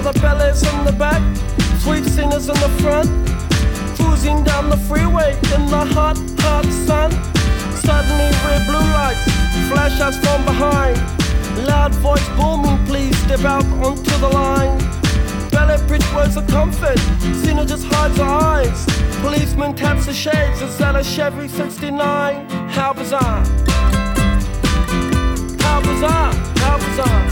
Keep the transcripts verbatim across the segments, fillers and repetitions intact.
the bellies in the back, sweet singers in the front, cruising down the freeway in the hot, hot sun. Suddenly red blue lights flash us from behind. Loud voice booming, please step out onto the line. Ballet bridge words of comfort, Cena just hides her eyes. Policeman taps the shades, is that a Chevy sixty-nine? How bizarre, how bizarre, how bizarre.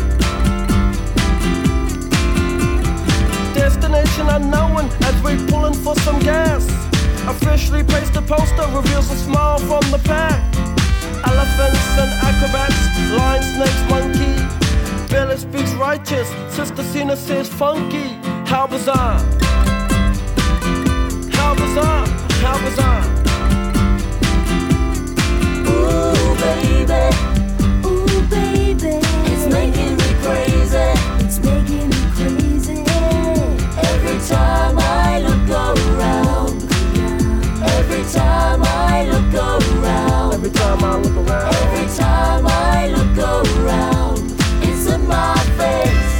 Destination unknown as we're pulling for some gas. Officially placed a poster, reveals a smile from the pack. Elephants and acrobats, lion, snakes, monkey. Billy speaks righteous, Sister Cena says funky. How bizarre, how bizarre, how bizarre. Ooh baby, ooh baby, it's making me crazy, it's making me crazy. Every time I look around, every time I look around, Every time I look around, every time I look around, it's in my face.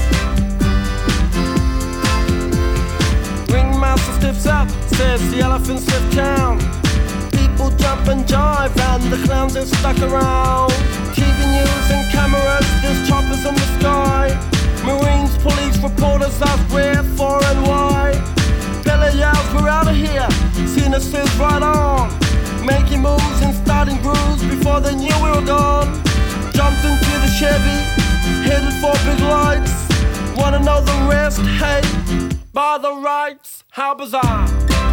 Ringmaster stiffs up, says the elephants left town. People jump and jive and the clowns are stuck around. T V news and cameras, there's choppers in the sky. Marines, police, reporters ask where, for and why. Bella yells, we're out of here. Cena says right on. Making moves and starting grooves before they knew we were gone. Jumped into the Chevy, headed for big lights. Wanna know the rest? Hey, by the rights. How bizarre,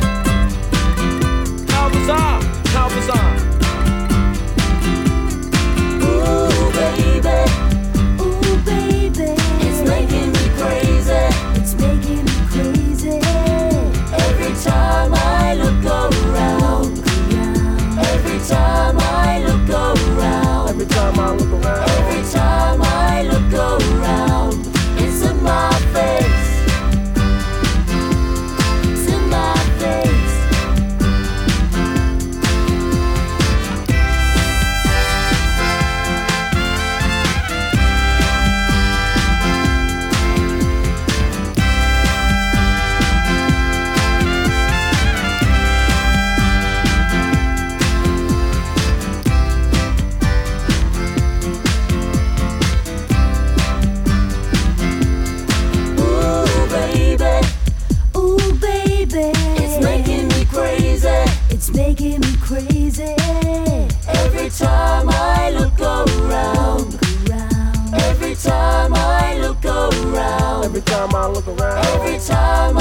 how bizarre, how bizarre. Ooh baby, ooh baby, it's making me crazy, it's making me crazy. Every time I look around, every time I look around, Every time I look around, every time I look around, it's in my face, it's in my face. Ooh baby, ooh baby, it's making me crazy, it's making me crazy. Every time I look around, every time I look around, every time I look around. every time